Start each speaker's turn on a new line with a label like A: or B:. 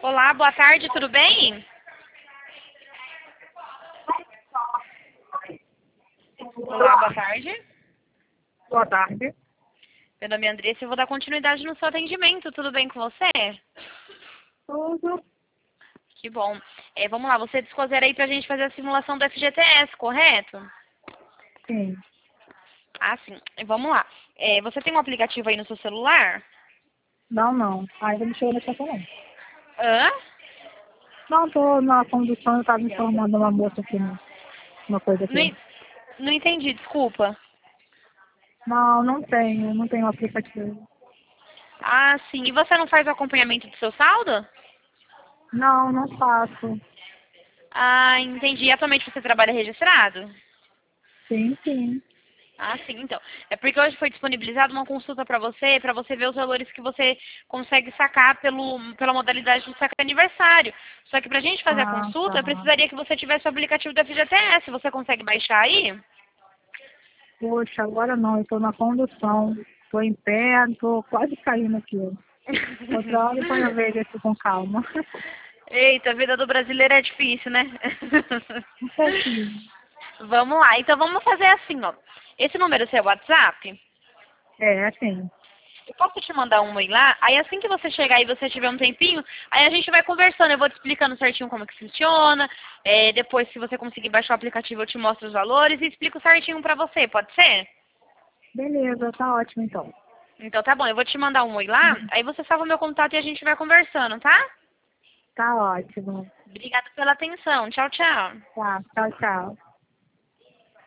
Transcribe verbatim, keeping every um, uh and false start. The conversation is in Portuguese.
A: Olá, boa tarde, tudo bem? Olá, boa tarde.
B: Boa tarde.
A: Meu nome é Andressa e eu vou dar continuidade no seu atendimento. Tudo bem com você?
B: Tudo?
A: Que bom. É, vamos lá, você discouser aí pra gente fazer a simulação do F G T S, correto?
B: Sim.
A: Ah, sim. Vamos lá. É, você tem um aplicativo aí no seu celular?
B: Não, não. Ainda não chegou nessa não.
A: Hã?
B: Não, tô na condução, eu estava informando uma moça aqui, né? Uma coisa
A: Não,
B: aqui.
A: en- não entendi, desculpa.
B: Não, não tenho, não tenho aplicativo.
A: Ah, sim. E você não faz o acompanhamento do seu saldo?
B: Não, não faço.
A: Ah, entendi. E atualmente você trabalha registrado?
B: Sim, sim.
A: Ah, sim, então. É porque hoje foi disponibilizada uma consulta para você, para você ver os valores que você consegue sacar pelo, pela modalidade do saque aniversário. Só que para a gente fazer a
B: Ah,
A: consulta, eu
B: tá.
A: precisaria que você tivesse o aplicativo da F G T S. Você consegue baixar aí?
B: Poxa, agora não, eu tô na condução. Tô em pé, tô quase caindo aqui. Outra hora depois eu vejo isso com calma.
A: Eita, a vida do brasileiro é difícil, né?
B: Um pouquinho.
A: Vamos lá, então vamos fazer assim, ó. Esse número é seu WhatsApp?
B: É, assim.
A: Eu posso te mandar um oi lá? Aí assim que você chegar e você tiver um tempinho, aí a gente vai conversando. Eu vou te explicando certinho como que funciona. É, depois, se você conseguir baixar o aplicativo, eu te mostro os valores e explico certinho pra você, pode ser?
B: Beleza, tá ótimo então.
A: Então tá bom, eu vou te mandar um oi lá, aí você salva o meu contato e a gente vai conversando, tá?
B: Tá ótimo.
A: Obrigada pela atenção. Tchau, tchau.
B: Tá, tchau, tchau.